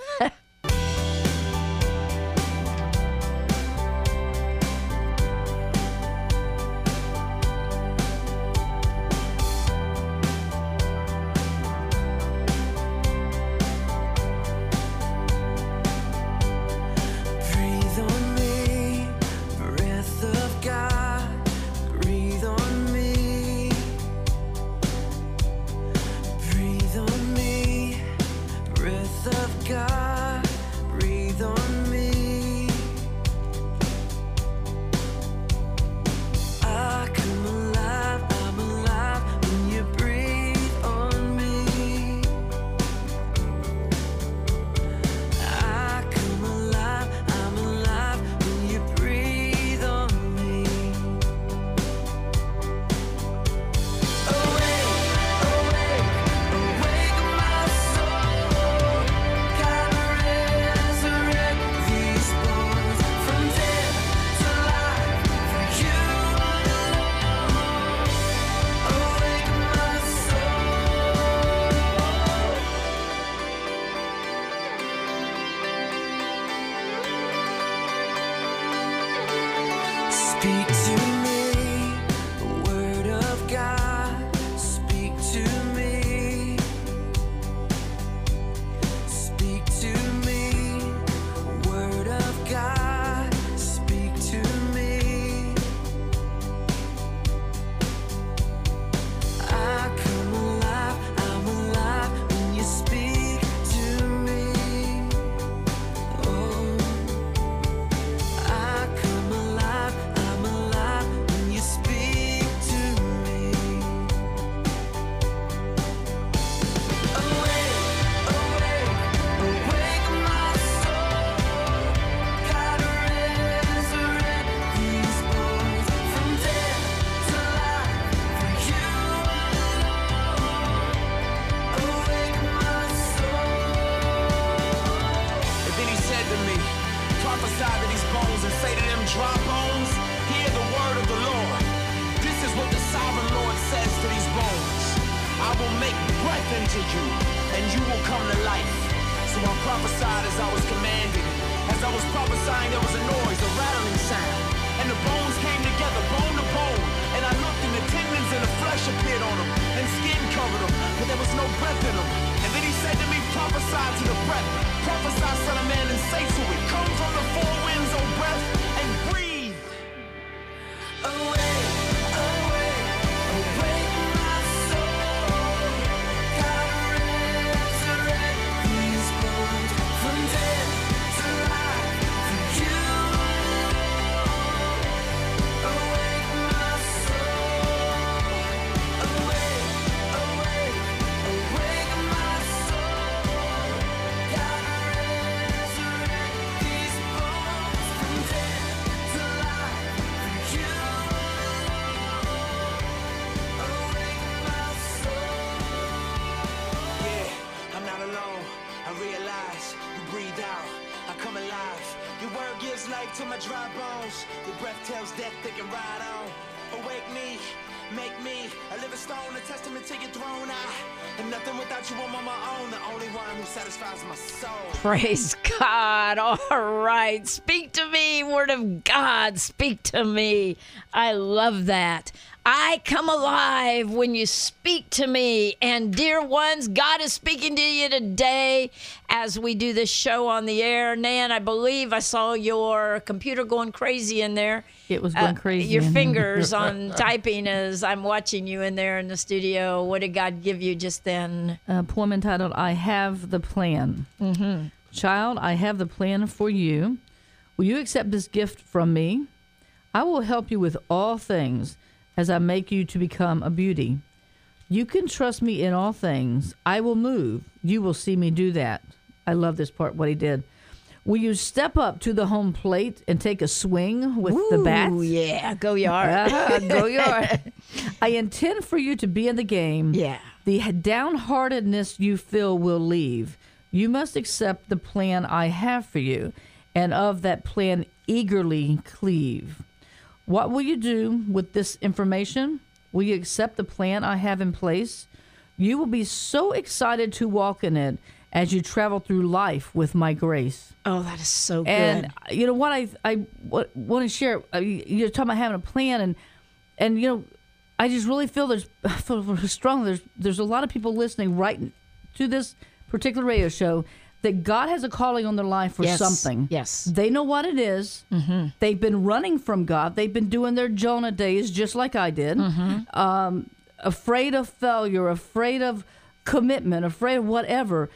To my dry bones, your breath tells death they can ride on. Awake me, Make me a living stone, a testament to your throne. I am nothing without you, I'm on my own. The only one who satisfies my soul. Praise God. All right. Speak to me, Word of God. Speak to me. I love that. I come alive when you speak to me. And dear ones, God is speaking to you today as we do this show on the air. Nan, I believe I saw your computer going crazy in there. It was going Uh, crazy. Your fingers on typing as I'm watching you in there in the studio. What did God give you just then? A poem entitled, I Have the Plan. Mm-hmm. Child, I have the plan for you. Will you accept this gift from me? I will help you with all things as I make you to become a beauty. You can trust me in all things. I will move. You will see me do that. I love this part, what he did. Will you step up to the home plate and take a swing with the bat? Ooh, yeah. Go yard. Ah, go yard. I intend for you to be in the game. Yeah. The downheartedness you feel will leave. You must accept the plan I have for you, and of that plan eagerly cleave. What will you do with this information? Will you accept the plan I have in place? You will be so excited to walk in it as you travel through life with my grace. Oh, that is so good. And you know what I I what, want to share. uh, You're talking about having a plan, and and you know, I just really feel there's I feel strong. There's there's a lot of people listening right to this particular radio show that God has a calling on their life for Yes, something. yes. They know what it is. Mm-hmm. They've been running from God. They've been doing their Jonah days just like I did. Mm-hmm. Um, afraid of failure, afraid of commitment, afraid of whatever.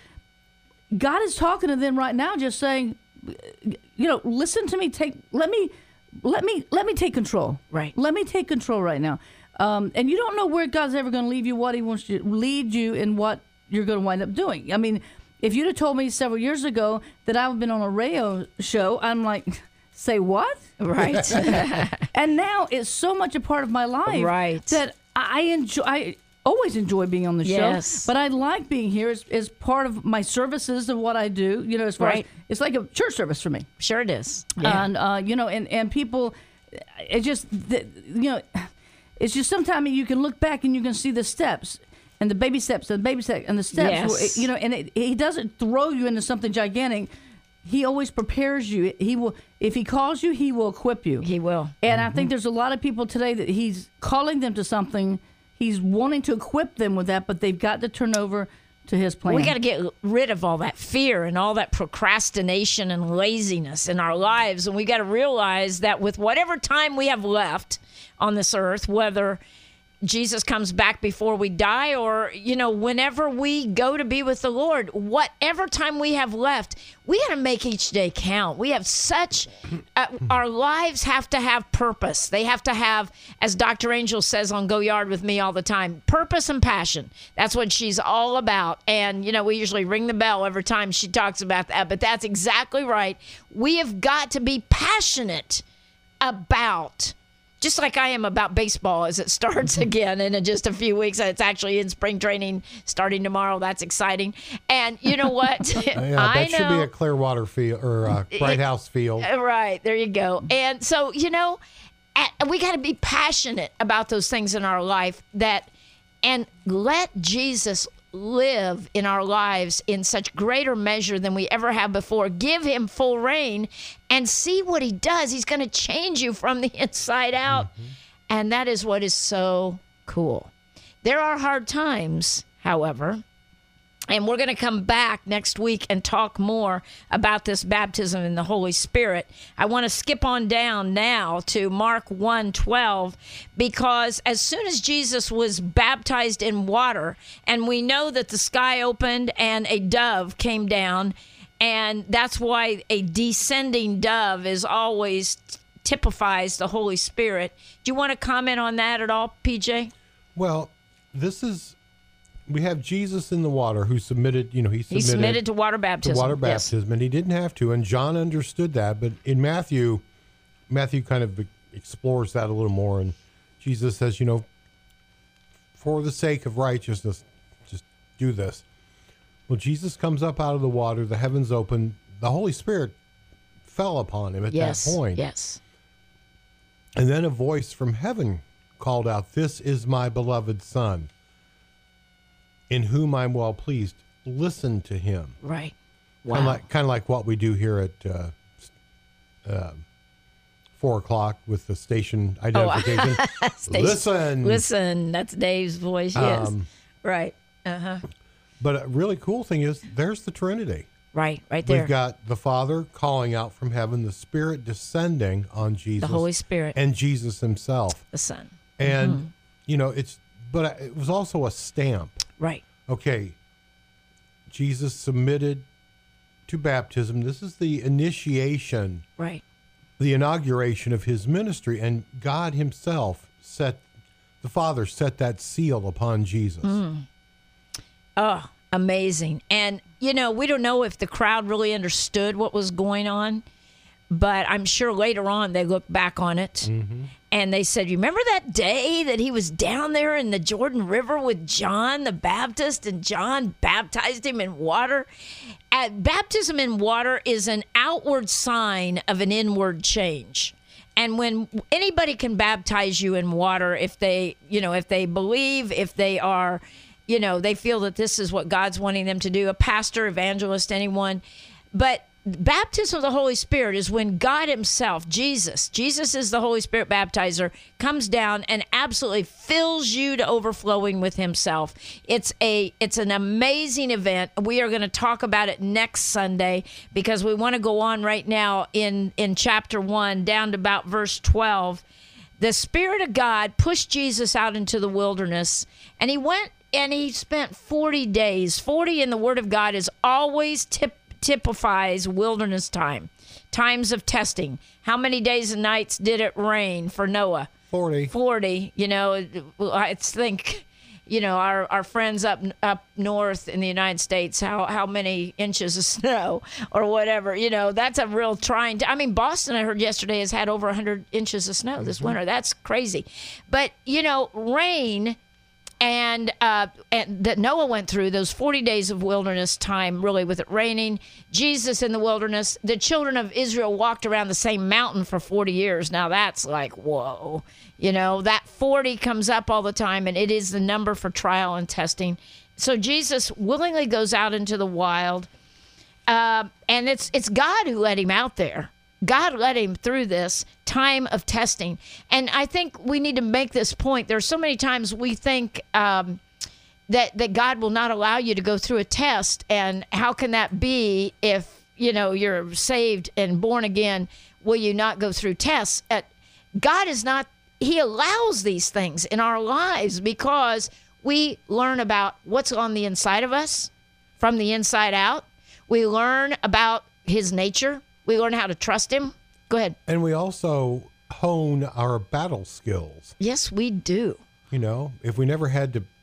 God is talking to them right now, just saying, you know, listen to me. Take let me let me let me take control. Right. Let me take control right now. Um, and you don't know where God's ever going to leave you, what He wants to lead you, and what you're going to wind up doing. I mean, if you'd have told me several years ago that I've been on a radio show, I'm like, say what? Right. And now it's so much a part of my life, Right. that I enjoy. I always enjoy being on the Yes. show, but I like being here as, as part of my services of what I do. You know, as far Right. as it's like a church service for me. Sure it is. Yeah. And uh, you know, and and people, it just the, you know, it's just sometimes you can look back and you can see the steps. And the baby steps, and the baby steps, and the steps. Yes. You know, and it, he doesn't throw you into something gigantic. He always prepares you. He will, if he calls you, he will equip you. He will. And I think there's a lot of people today that he's calling them to something. He's wanting to equip them with that, but they've got to turn over to his plan. We got to get rid of all that fear and all that procrastination and laziness in our lives. And we got to realize that with whatever time we have left on this earth, whether Jesus comes back before we die, or, you know, whenever we go to be with the Lord, whatever time we have left, we got to make each day count. We have such, uh, our lives have to have purpose. They have to have, as Doctor Angel says on Go Yard with me all the time, purpose and passion. That's what she's all about. And, you know, we usually ring the bell every time she talks about that, but that's exactly right. We have got to be passionate about, just like I am about baseball as it starts again in just a few weeks. It's actually in spring training starting tomorrow. That's exciting. And you know what? Yeah, I that should be know. a Clearwater field or a Bright House field. Right. There you go. And so, you know, at, we got to be passionate about those things in our life, that, and let Jesus live in our lives in such greater measure than we ever have before. Give him full reign and see what he does. He's going to change you from the inside out. Mm-hmm. And that is what is so cool. There are hard times, however, and we're going to come back next week and talk more about this baptism in the Holy Spirit. I want to skip on down now to Mark one twelve, because as soon as Jesus was baptized in water, and we know that the sky opened and a dove came down, and that's why a descending dove is always typifies the Holy Spirit. Do you want to comment on that at all, P J? Well, this is, we have Jesus in the water who submitted, you know, he submitted, He submitted to water baptism. to water Yes. baptism, and he didn't have to, and John understood that. But in Matthew, Matthew kind of explores that a little more, and Jesus says, you know, for the sake of righteousness, just do this. Well, Jesus comes up out of the water, the heavens open, the Holy Spirit fell upon him at Yes. that point. Yes. And then a voice from heaven called out, "This is my beloved Son, in whom I'm well pleased. Listen to him." Right. Kind of like, kind of like what we do here at uh, uh, four o'clock with the station identification. Station- Listen. Listen. That's Dave's voice. Yes. Um, right. Uh huh. But a really cool thing is there's the Trinity. Right. Right there. We've got the Father calling out from heaven, the Spirit descending on Jesus, the Holy Spirit, and Jesus himself. the Son. And, you know, it's, but it was also a stamp. Right. Okay, Jesus submitted to baptism. This is the initiation, Right. the inauguration of his ministry, and God himself set, the Father set that seal upon Jesus. Oh, amazing. And, you know, we don't know if the crowd really understood what was going on, but I'm sure later on they looked back on it and they said, "You remember that day that he was down there in the Jordan River with John the Baptist and John baptized him in water?" At, baptism in water is an outward sign of an inward change. And when anybody can baptize you in water, if they, you know, if they believe, if they are, you know, they feel that this is what God's wanting them to do, a pastor, evangelist, anyone. But baptism of the Holy Spirit is when God himself, Jesus, Jesus is the Holy Spirit baptizer, comes down and absolutely fills you to overflowing with himself. It's a it's an amazing event. We are going to talk about it next Sunday because we want to go on right now in, in chapter one down to about verse twelve. The Spirit of God pushed Jesus out into the wilderness, and he went and he spent forty days. forty in the Word of God is always tip typifies wilderness time, times of testing. How many days and nights did it rain for Noah? forty. forty. You know, I think, you know, our, our friends up up north in the United States, how, how many inches of snow or whatever, you know, that's a real trying. T- I mean, Boston, I heard yesterday, has had over one hundred inches of snow this winter. That's crazy. But, you know, rain. And, uh, and that Noah went through those forty days of wilderness time, really, with it raining. Jesus in the wilderness. The children of Israel walked around the same mountain for forty years. Now that's like, whoa. You know, that forty comes up all the time, and it is the number for trial and testing. So Jesus willingly goes out into the wild, uh, and it's it's God who led him out there. God led him through this time of testing. And I think we need to make this point. There's so many times we think um, that, that God will not allow you to go through a test. And how can that be if, you know, you're saved and born again? Will you not go through tests? Uh, God is not, he allows these things in our lives because we learn about what's on the inside of us from the inside out. We learn about his nature. We learn how to trust him. Go ahead. And we also hone our battle skills. Yes, we do. You know, if we never had to,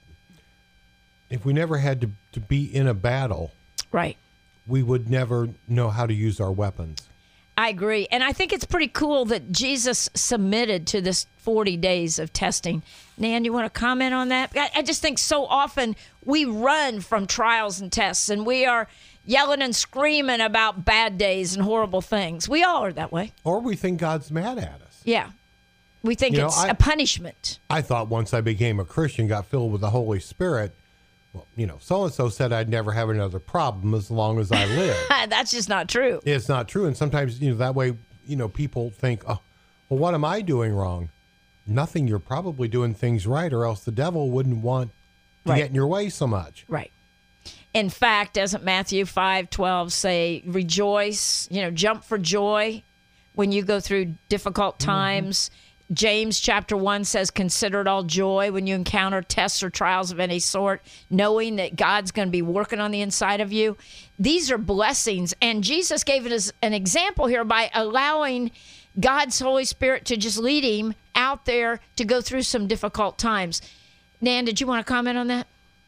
if we never had to, to be in a battle, Right. we would never know how to use our weapons. I agree. And I think it's pretty cool that Jesus submitted to this forty days of testing. Nan, you want to comment on that? I, I just think so often we run from trials and tests, and we are yelling and screaming about bad days and horrible things. We all are that way. Or we think God's mad at us. Yeah. We think You know, it's I- a punishment. I thought once I became a Christian, got filled with the Holy Spirit, well, you know, so-and-so said I'd never have another problem as long as I live. That's just not true. It's not true. And sometimes, you know, that way, you know, people think, oh, well, what am I doing wrong? Nothing. You're probably doing things right, or else the devil wouldn't want to Right. get in your way so much. Right. In fact, doesn't Matthew five twelve say, rejoice, you know, jump for joy when you go through difficult times? Mm-hmm. James chapter one says, consider it all joy when you encounter tests or trials of any sort, knowing that God's going to be working on the inside of you. These are blessings. And Jesus gave it as an example here by allowing God's Holy Spirit to just lead him out there to go through some difficult times. Nan, did you want to comment on that?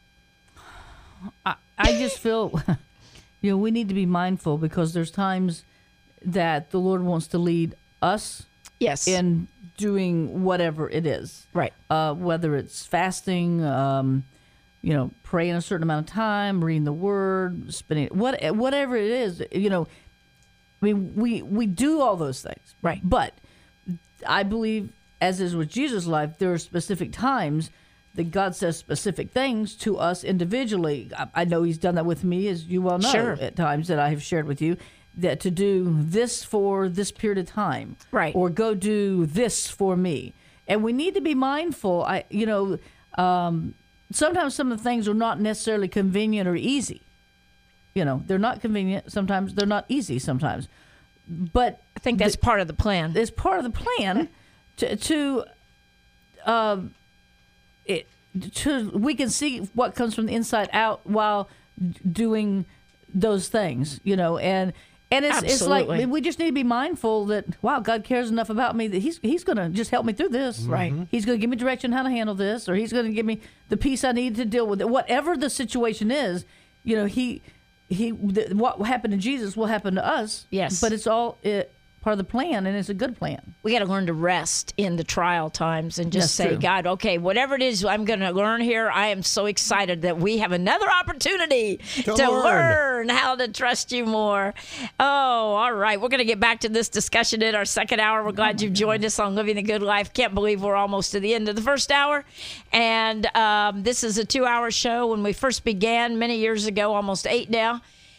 I, I just feel, you know, we need to be mindful because there's times that the Lord wants to lead us Yes. in doing whatever it is. Right. Uh, whether it's fasting, um, you know, praying a certain amount of time, reading the Word, spending what whatever it is. You know, I mean, we we do all those things, Right. But I believe as is with Jesus' life, there are specific times that God says specific things to us individually. I, I know He's done that with me, as you well know, Sure. at times that I have shared with you, that to do this for this period of time, Right. or go do this for me. And we need to be mindful. I, you know, um, sometimes some of the things are not necessarily convenient or easy. You know, they're not convenient. Sometimes they're not easy. Sometimes, but I think that's part of the plan. it's part of the plan to to um it to we can see what comes from the inside out while d- doing those things, you know, and and it's it's Absolutely. like we just need to be mindful that wow, God cares enough about me that he's he's going to just help me through this. Right. He's going to give me direction how to handle this, or he's going to give me the peace I need to deal with it. Whatever the situation is, you know, he he th- what happened to Jesus will happen to us. Yes. But it's all it, part of the plan, and it's a good plan. We got to learn to rest in the trial times and just That's say, true. God, okay, whatever it is I'm going to learn here, I am so excited that we have another opportunity to, To learn. learn. how to trust you more. Oh, all right. We're going to get back to this discussion in our second hour. We're glad you've joined us on Living the Good Life. Can't believe we're almost to the end of the first hour. And um, this is a two-hour show. When we first began many years ago, almost eight now,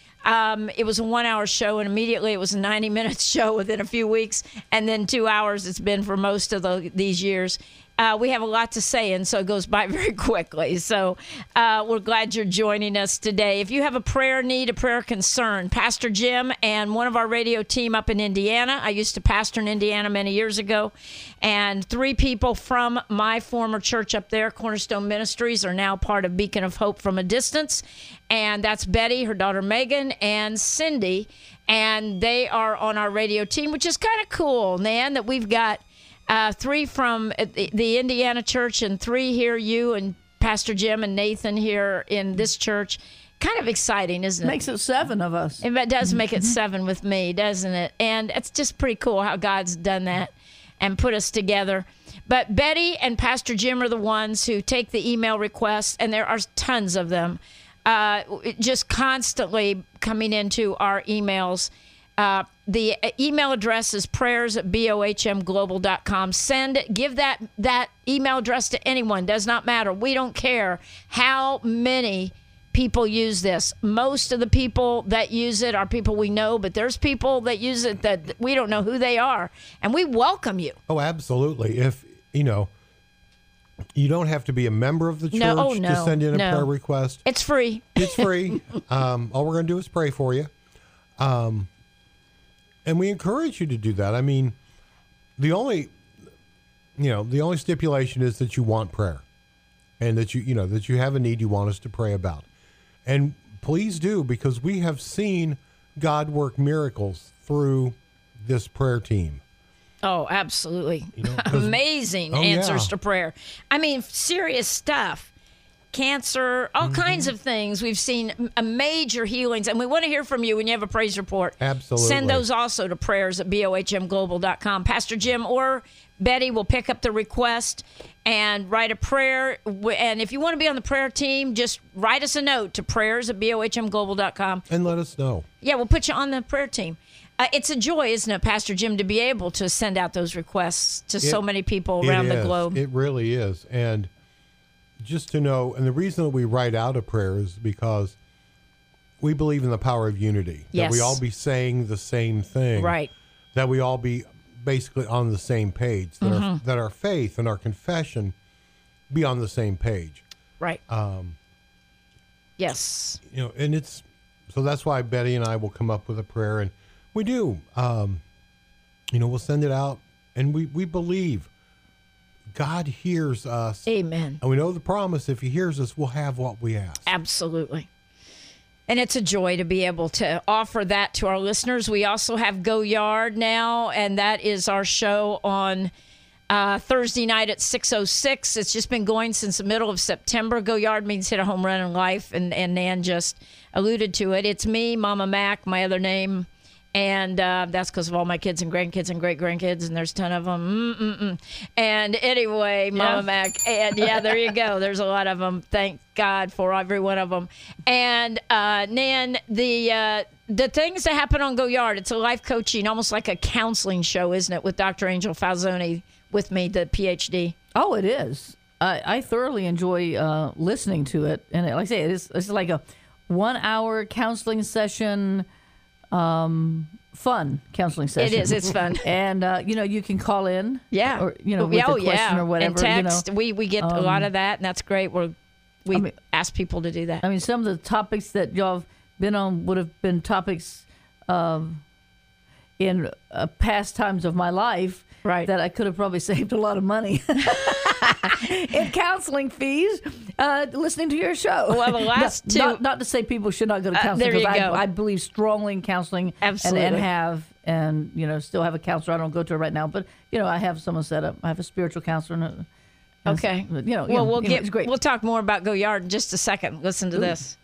Um, it was a one-hour show, and immediately it was a ninety-minute show within a few weeks, and then two hours it's been for most of the, these years. Uh, we have a lot to say, and so it goes by very quickly. So uh, we're glad you're joining us today. If you have a prayer need, a prayer concern, Pastor Jim and one of our radio team up in Indiana, I used to pastor in Indiana many years ago, and three people from my former church up there, Cornerstone Ministries, are now part of Beacon of Hope from a distance. And that's Betty, her daughter Megan, and Cindy. And they are on our radio team, which is kind of cool, Nan, that we've got uh, three from the, the Indiana church and three here, you and Pastor Jim and Nathan here in this church. Kind of exciting, isn't it? Makes it seven of us. It does make it seven with me, doesn't it? And it's just pretty cool how God's done that and put us together. But Betty and Pastor Jim are the ones who take the email requests, and there are tons of them. Uh, just constantly coming into our emails. Uh, the email address is prayers at B O H M global dot com. Send, give that, that email address to anyone. Does not matter. We don't care how many people use this. Most of the people that use it are people we know, but there's people that use it that we don't know who they are. And we welcome you. Oh, absolutely. If, you know, you don't have to be a member of the church No, oh, to no, send in a no. prayer request. It's free. It's free. um, all we're going to do is pray for you. Um, and we encourage you to do that. I mean, the only, you know, the only stipulation is that you want prayer and that you, you know, that you have a need you want us to pray about. And please do, because we have seen God work miracles through this prayer team. Oh, absolutely. know, 'cause- Amazing Oh, answers yeah. to prayer. I mean, serious stuff. Cancer, all Mm-hmm. kinds of things. We've seen a major healings, and we want to hear from you when you have a praise report. Absolutely. Send those also to prayers at B O H M global dot com. Pastor Jim or Betty will pick up the request and write a prayer. And if you want to be on the prayer team, just write us a note to prayers at B O H M global dot com. And let us know. Yeah, we'll put you on the prayer team. Uh, it's a joy, isn't it, Pastor Jim, to be able to send out those requests to so It- many people It around the is. globe. It really is. And just to know, and the reason that we write out a prayer is because we believe in the power of unity. That we Yes. all be saying the same thing. Right. That we all be basically on the same page. That, Mm-hmm. our, that our faith and our confession be on the same page. Right. Um, yes. you know, and it's, so that's why Betty and I will come up with a prayer, and we do. Um, you know, we'll send it out, and we, we believe God hears us. Amen. And we know the promise, if he hears us, we'll have what we ask. Absolutely. And it's a joy to be able to offer that to our listeners. We also have Go Yard now, and that is our show on uh, Thursday night at six oh six. It's just been going since the middle of September. Go Yard means hit a home run in life, and, and Nan just alluded to it. It's me, Mama Mac, my other name, and uh, that's because of all my kids and grandkids and great-grandkids, and there's a ton of them. Mm-mm-mm. And anyway, Mama Yeah. Mac, and yeah, there you go. There's a lot of them. Thank God for every one of them. And uh, Nan, the uh, the things that happen on Go Yard, it's a life coaching, almost like a counseling show, isn't it, with Doctor Angel Falzoni, with me, the PhD. Oh, it is. I, I thoroughly enjoy uh, listening to it, and like I say, it is it's like a one-hour counseling session, um, fun counseling It session. is. It's fun. And uh, you know, you can call in, Yeah. or you know, with Yeah, a oh, question yeah. or whatever. And text. You know. We we get a lot of that, and that's great. We're we I mean- ask people to do that. I mean, some of the topics that y'all have been on would have been topics um, in uh, past times of my life, Right. that I could have probably saved a lot of money in counseling fees uh, listening to your show. Well, the last not, two- Not, not to say people should not go to Uh, counseling, there you because go. I, I believe strongly in counseling, and, Absolutely. and have, and you know, still have a counselor. I don't go to it right now, but you know, I have someone set up. I have a spiritual counselor. And a, and Okay. you know, you Well, know, we'll you know, get. it's great. We'll talk more about Go Yard in just a second. Listen to this.